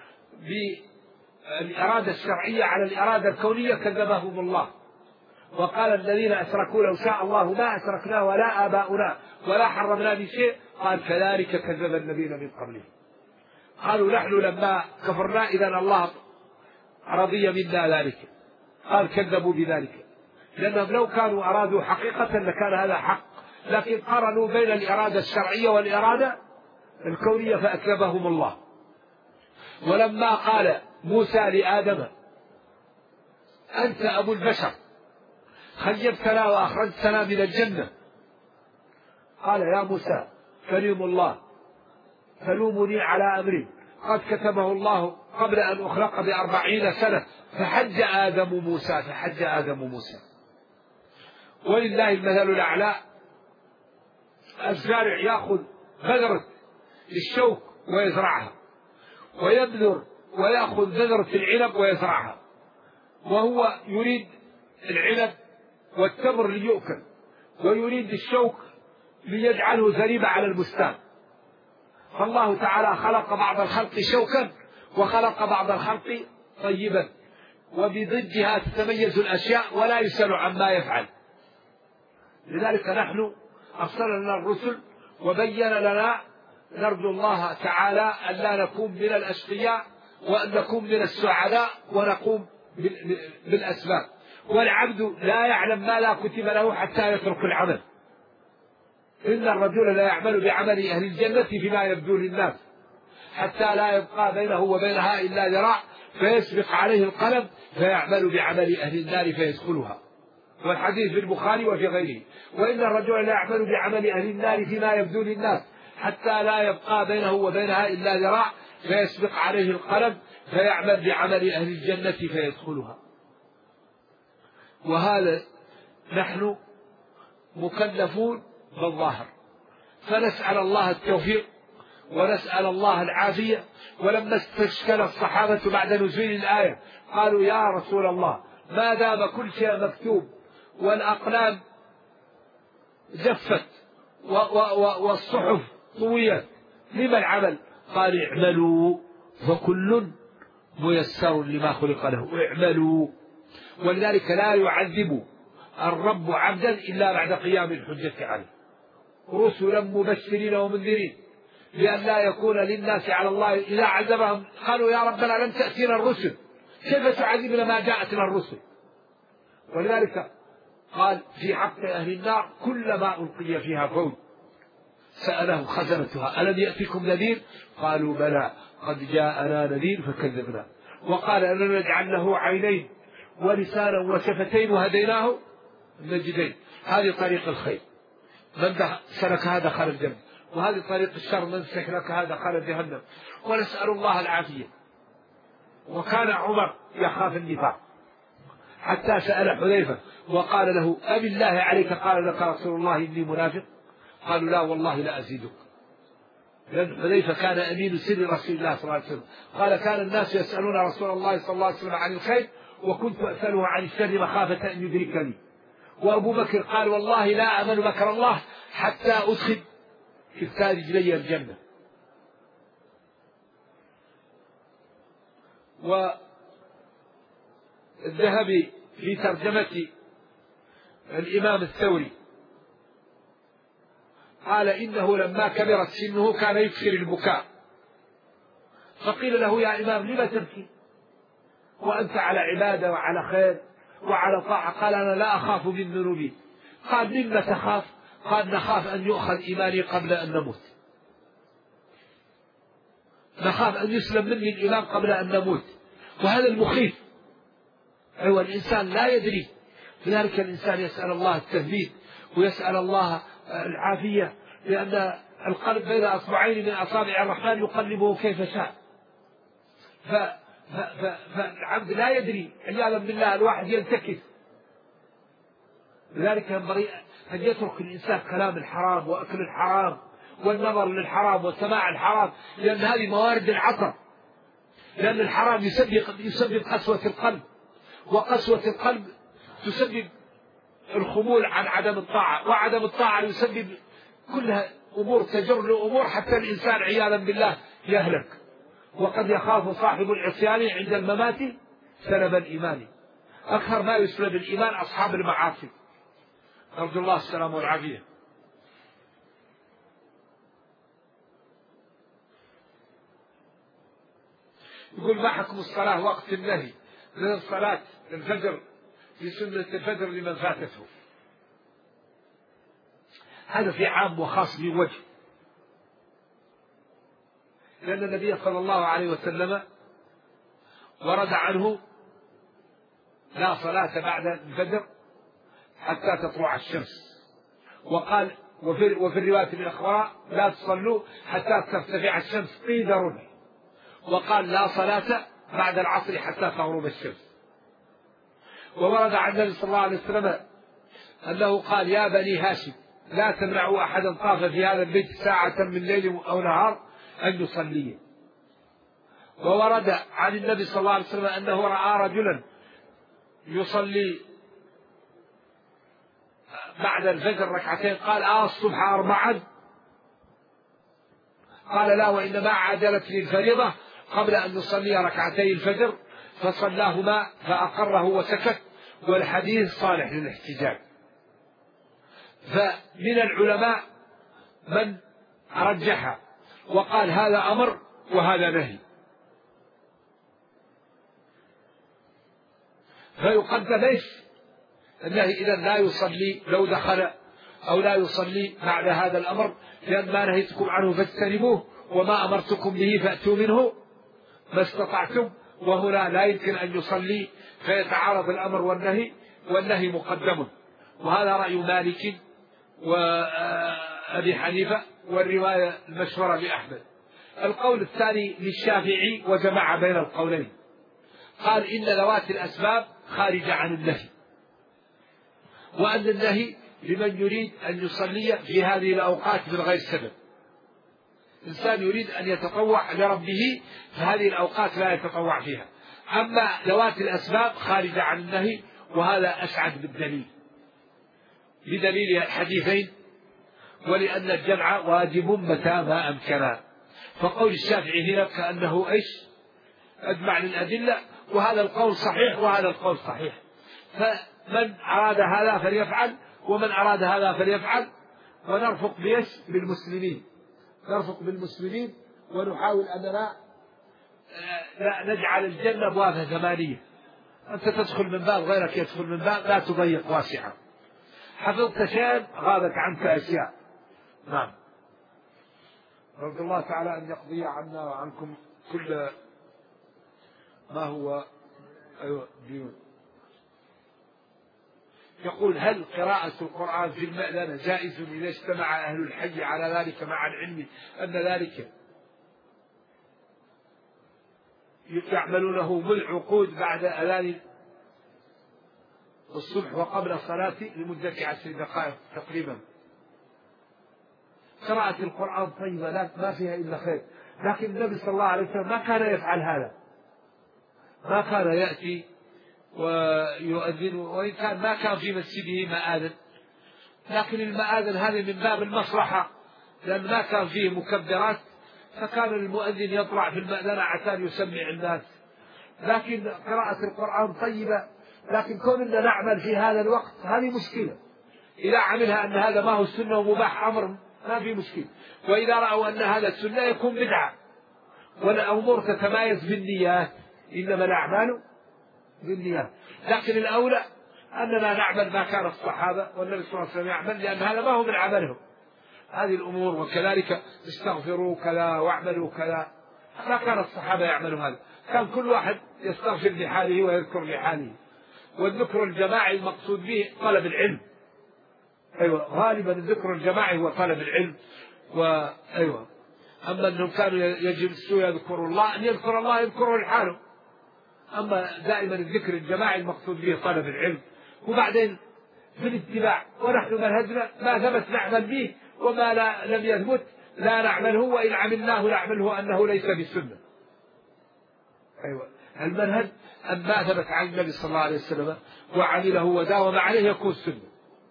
بالإرادة الشرعية على الإرادة الكونية كذبهم الله، وقال: الذين أشركوا لو شاء الله ما أشركنا ولا آباؤنا ولا حرمنا من شيء. قال: كذلك كذب الذين من قبلهم. قالوا: نحن لما كفرنا إذا الله رضي منا ذلك. قال: كذبوا بذلك، لأنهم لو كانوا أرادوا حقيقة لكان هذا حق، لكن قارنوا بين الإرادة الشرعية والإرادة الكونية فأكذبهم الله. ولما قال موسى لآدم: أنت أبو البشر، خيبتنا وأخرجتنا من الجنة، قال: يا موسى كريم الله، تلومني على أمري قد كتبه الله قبل أن أخلق ب40 سنة، فحج آدم موسى. ولله المثل الأعلى. الزارع يأخذ بذرة الشوك ويزرعها، ويبذر ويأخذ بذرة العنب ويزرعها، وهو يريد العنب والتمر ليؤكل، ويريد الشوك ليجعله زريبة على البستان. فالله تعالى خلق بعض الخلق شوكا وخلق بعض الخلق طيبا، وبضدها تتميز الأشياء ولا يسأل عما يفعل. لذلك نحن أرسل لنا الرسل وبين لنا، نرجو الله تعالى أن لا نكون من الأشقياء وأن نكون من السعداء ونقوم بالأسباب. والعبد لا يعلم ما لا كتب له حتى يترك العمل. إن الرجل لا يعمل بعمل أهل الجنة فيما يبدو للناس حتى لا يبقى بينه وبينها إلا ذراع فيسبق عليه القلم فيعمل بعمل أهل النار فيدخلها. والحديث في البخاري وفي غيره. وإن الرجل لا يعمل بعمل أهل النار فيما يبدو للناس حتى لا يبقى بينه وبينها إلا ذراع فيسبق عليه القلم فيعمل بعمل أهل الجنة فيدخلها. وهذا نحن مكلفون بالظاهر، فنسأل الله التوفيق ونسأل الله العافية. ولما استشكل الصحابة بعد نزول الآية قالوا يا رسول الله ما دام كل شيء مكتوب والأقلام جفت والصحف طويت لما العمل؟ قال اعملوا فكل ميسر لما خلق له، اعملوا. ولذلك لا يعذب الرب عبدا إلا بعد قيام الحجة عليه، رسلا مبشرين ومنذرين لأن لا يكون للناس على الله إذا عذبهم قالوا يا ربنا لم تأتينا الرسل كيف تعذبنا ما جاءتنا الرسل. ولذلك قال في حق أهل النار كلما ألقي فيها فوج سألهم خزنتها ألم يأتكم نذير؟ قالوا بلى قد جاءنا نذير فكذبنا. وقال ألم نجعل له عينين ولسانا وشفتين وهديناه النجدين. هذه طريق الخير، من سلك هذا دخل الجنة، وهذه طريق الشر من سلك هذا دخل جهنم. ونسأل الله العافية. وكان عمر يخاف النفاق حتى سأل حذيفة وقال له أبي الله عليك قال لك رسول الله إني منافق؟ قالوا لا والله لا أزيدك. لأن حذيفة كان أمين سر رسول الله صلى الله عليه وسلم. قال كان الناس يسألون رسول الله صلى الله عليه وسلم عن الخير وكنت أسأله عن الشر مخافة أن يدركني. وأبو بكر قال والله لا أمن مكر الله حتى أدخل كفتا رجلي الجنة. والذهبي في ترجمة الإمام الثوري قال إنه لما كبرت سنه كان يكثر البكاء، فقيل له يا إمام لما تبكي وأنت على عبادة وعلى خير وعلى طاعة؟ قال أنا لا أخاف من ذنوبي. قال مما تخاف؟ قال نخاف أن يؤخذ إيماني قبل أن نموت، نخاف أن يسلم مني الإيمان قبل أن نموت. وهذا المخيف. أيوة الإنسان لا يدري، لذلك الإنسان يسأل الله التثبيت ويسأل الله العافية، لأن القلب بين أصبعين من أصابع الرحمن يقلبه كيف شاء. فالعبد لا يدري، عياذا بالله الواحد ينتكس. لذلك ينبغي أن يترك الإنسان كلام الحرام وأكل الحرام والنظر للحرام وسماع الحرام، لأن هذه موارد العطر. لأن الحرام يسبب قسوة القلب، وقسوة القلب تسبب الخمول عن عدم الطاعة، وعدم الطاعة يسبب كلها أمور تجر لأمور حتى الإنسان عياذا بالله يهلك. وقد يخاف صاحب العصيان عند الممات سلب الإيمان. أكثر ما يسلب الإيمان أصحاب المعاصي، أرجو الله السلام والعافية. يقول ما حكم الصلاة وقت النهي من الصلاة الفجر في سنة الفجر لمن فاتته؟ هذا في عام وخاص من وجه، لأن النبي صلى الله عليه وسلم ورد عنه لا صلاة بعد الفجر حتى تطلع الشمس، وقال وفي الرواية الأخرى لا تصلوا حتى ترتفع الشمس قيد رمح، وقال لا صلاة بعد العصر حتى تغرب الشمس. وورد عن النبي صلى الله عليه وسلم أنه قال يا بني هاشم لا تمنعوا أحدا طاف في هذا البيت ساعة من ليل أو نهار أن يصلي. وورد عن النبي صلى الله عليه وسلم أنه رأى رجلا يصلي بعد الفجر ركعتين، قال الصبح 4؟ قال لا، وإنما عجلت للفريضة قبل أن يصلي ركعتي الفجر فصلاهما فأقره وسكت، والحديث صالح للاحتجاج. فمن العلماء من رجح وقال هذا أمر وهذا نهي، فيقدم ايش؟ النهي إذن لا يصلي لو دخل أو لا يصلي بعد هذا الأمر، لأن ما نهيتكم عنه فاجتنبوه وما أمرتكم به فأتوا منه ما استطعتم. وهنا لا يمكن أن يصلي فيتعارض الأمر والنهي مقدم. وهذا رأي مالك وأبي حنيفة والرواية المشهورة لأحمد. القول الثاني للشافعي وجمع بين القولين، قال إن ذوات الأسباب خارجة عن النهي، وأن النهي لمن يريد أن يصلي في هذه الأوقات من غير سبب. إنسان يريد أن يتطوع لربه فهذه الأوقات لا يتطوع فيها. أما ذوات الأسباب خارجة عن النهي، وهذا أسعد بالدليل بدليل الحديثين، ولأن الجمع واجب متى ما أمكن. فقول الشافعي هنا كأنه أجمع للأدلة، وهذا القول صحيح وهذا القول صحيح. فمن أراد هذا فليفعل ومن أراد هذا فليفعل، ونرفق بالمسلمين، نرفق بالمسلمين ونحاول أننا لا نجعل الجنة أبوابها ثمانية. أنت تدخل من باب غيرك يدخل من باب، لا تضيق واسعا. حفظت شيئا غابت عنك أشياء. نعم. رضي الله تعالى أن يقضي عنا وعنكم كل ما هو ديون. يقول: هل قراءة القرآن في المأذنة جائز إذا اجتمع أهل الحي على ذلك مع العلم أن ذلك يعملونه بالعقود بعد أذان الصبح وقبل الصلاة لمدة 10 دقائق تقريبا؟ قراءة القرآن طيبة ما فيها إلا خير، لكن النبي صلى الله عليه وسلم ما كان يفعل هذا، ما كان يأتي ويؤذن، وإن كان ما كان في مسجده مآذن، لكن المآذن هذه من باب المصلحة، لأن ما كان فيه مكبرات، فكان المؤذن يطلع في المأذنة عشان يسمع الناس. لكن قراءة القرآن طيبة، لكن كوننا نعمل في هذا الوقت هذه مشكلة. إذا عملها أن هذا ما هو السنة ومباح أمر ما في مشكلة، وإذا رأوا أن هذا السنة يكون بدعة. والأمور تتمايز بالنيات، إنما الأعمال بالنيات. لكن الأولى أننا نعمل ما كان الصحابة والنبي صلى الله عليه وسلم يعمل، لأن هذا ما هو من عملهم هذه الأمور. وكذلك استغفروا كذا واعملوا كذا، ما كان الصحابة يعملوا هذا، كان كل واحد يستغفر لحاله ويذكر لحاله. والذكر الجماعي المقصود به طلب العلم. أيوة، غالبا الذكر الجماعي هو طلب العلم. وأيوة، أما أنهم كانوا يجلسوا يذكروا الله، أن يذكر الله يذكره لحاله. أما دائما الذكر الجماعي المقصود به طلب العلم. وبعدين في الاتباع، ونحن منهجنا ما ثبت نعمل به، وما لم يثبت لا نعمله، وإن عملناه نعمله أنه ليس بسنة. أيوة، المنهج أن ما ثبت عن النبي صلى الله عليه وسلم وعمله وداوم عليه يكون سنة.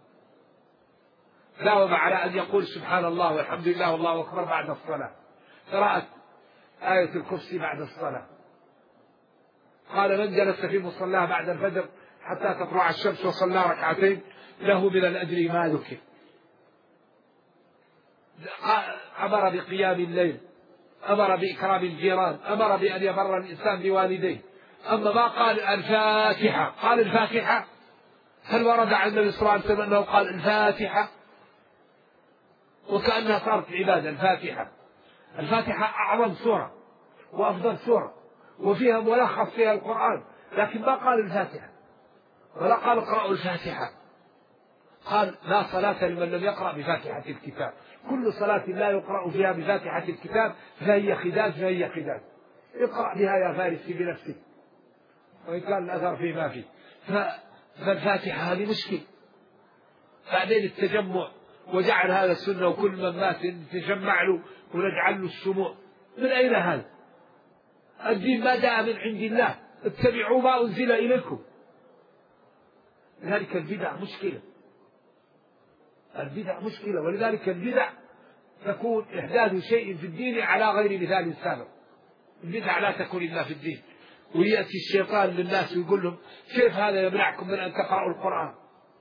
داوم على أن يقول سبحان الله والحمد لله والله أكبر بعد الصلاة، قراءة آية الكرسي بعد الصلاة. قال: من جلس في مصلاه بعد الفجر حتى تطلع الشمس وصلى ركعتين له من الأجر ما ذكر. أمر بقيام الليل، أمر بإكرام الجيران، أمر بأن يبر الإنسان بوالديه. أما ما قال الفاتحة، قال الفاتحة، هل ورد عن النبي صلى الله عليه وسلم أنه قال الفاتحة؟ وكأنها صارت عبادة. الفاتحة أعظم سورة وأفضل سورة، وفيها ملخص فيها القرآن، لكن ما قال الفاتحة ولا قال اقرأوا الفاتحة. قال: لا صلاة لمن لم يقرأ بفاتحة الكتاب. كل صلاة لا يقرأ فيها بفاتحة الكتاب فهي خداج. اقرأ بها يا فارسي بنفسك، وإن كان الأثر فيما فيه. فالفاتحة هذه مشكلة. بعدين التجمع، وجعل هذا السنة، وكل من مات نتجمع له ونجعل له السموع. من أين هذا؟ الدين ما جاء من عند الله، اتبعوا ما أنزل إليكم. لذلك البدع مشكلة، ولذلك البدع تكون إحداث شيء في الدين على غير مثال سابق. البدع لا تكون إلا في الدين. ويأتي الشيطان للناس ويقول لهم: كيف هذا يمنعكم من أن تقرأوا القرآن؟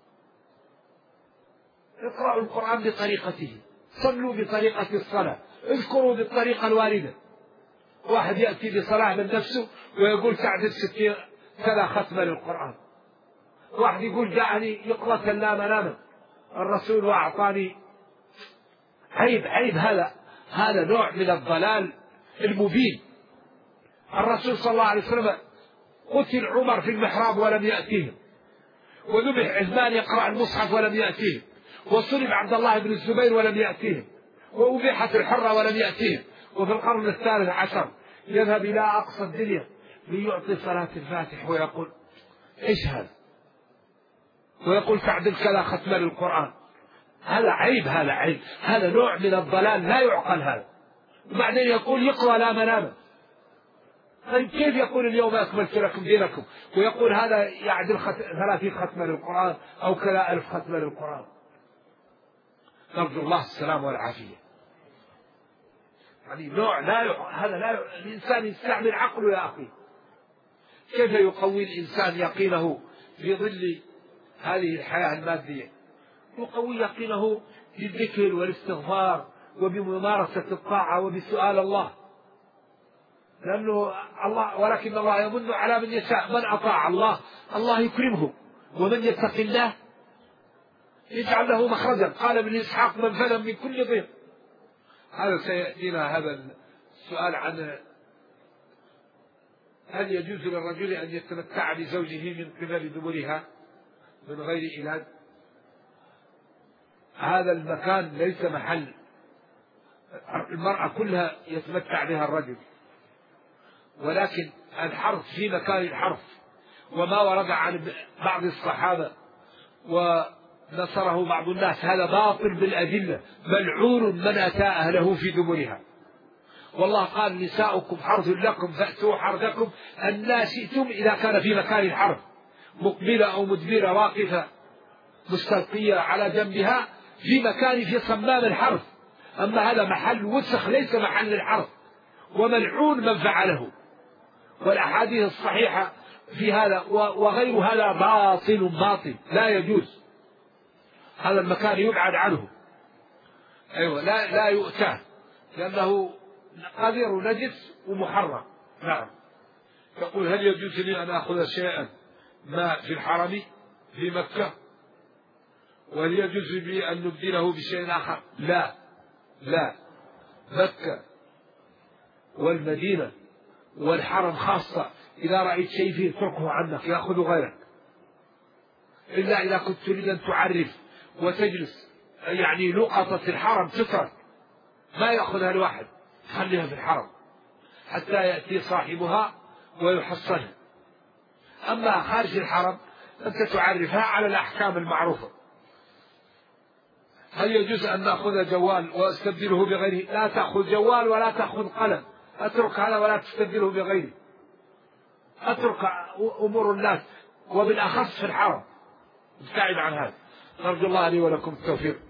اقرأوا القرآن بطريقته، صلوا بطريقة الصلاة، اذكروا بالطريقة الواردة. واحد يأتي بصلاة من نفسه ويقول تعدل 60 كذا ختمة للقرآن. واحد يقول جاءني يقرأ لا مناما، الرسول وأعطاني. عيب هذا نوع من الضلال المبين. الرسول صلى الله عليه وسلم قتل عمر في المحراب ولم يأتيهم، وذبح عثمان يقرأ المصحف ولم يأتيهم، وصلب عبد الله بن الزبير ولم يأتيهم، وأبيحت الحرة ولم يأتيهم. وفي القرن الثالث عشر يذهب إلى أقصى الدنيا ليعطي صلاة الفاتح ويقول إيش هذا، ويقول تعدل كذا ختم للقرآن. هذا عيب، هذا نوع من الضلال لا يعقل هذا. وبعدين يقول يقرأ لا منام. طيب كيف يقول اليوم أكملت لكم دينكم ويقول هذا يعدل 30 ختمة للقرآن أو كذا 1000 ختمة للقرآن؟ نرجو الله السلام والعافية. يعني نوع هذا الإنسان يستعمل عقله يا أخي. كيف يقوي الإنسان يقينه في ظل هذه الحياة المادية؟ يقوي يقينه بالذكر والاستغفار وبممارسة الطاعة وبسؤال الله، لأنه ولكن الله يمن على من يشاء. من أطاع الله يكرمه، ومن يتق الله يجعل له مخرجا. قال ابن إسحاق من فلم من كل ضيق. هذا سيأتينا هذا السؤال عن هل يجوز للرجل أن يتمتع بزوجه من قبل دبرها من غير علاج. هذا المكان ليس محل المرأة كلها يتمتع بها الرجل، ولكن الحرف في مكان الحرف. وما ورد عن بعض الصحابة ونصره بعض الناس هذا باطل بالأدلة. ملعون من أتى أهله في دبرها. والله قال نساؤكم حرث لكم فأتوا حرثكم أن شئتم إذا كان في مكان الحرف، مقبلة أو مدبرة، واقفة مستلقية على جنبها، في صمام الحرف. أما هذا محل وسخ ليس محل الحرف، وملعون من فعله. والأحاديث الصحيحة في هذا وغير هذا باطل لا يجوز. هذا المكان يبعد عنه، أيوة لا يؤتاه، لأنه قذر ونجس ومحرم. نعم. يقول هل يجوز لي أن أخذ شيئا ما في الحرم في مكة، وهل يجوز لي أن نبدله بشيء آخر؟ لا، مكة والمدينة والحرم خاصة. إذا رأيت شيء فيه اتركه عنك يأخذ غيرك، إلا إذا كنت تريد أن تعرف وتجلس. يعني لقطة الحرم تترك، ما يأخذها الواحد، خليها في الحرم حتى يأتي صاحبها ويحصلها. أما خارج الحرم أنت تعرفها على الأحكام المعروفة. هل يجوز أن نأخذ جوال واستبدله بغيره؟ لا تأخذ جوال ولا تأخذ قلم، اترك هذا ولا تستبدله بغيره. اترك أمور الناس، وبالأخص في الحرم، ابتعد عن هذا. نرجو الله لي ولكم التوفيق.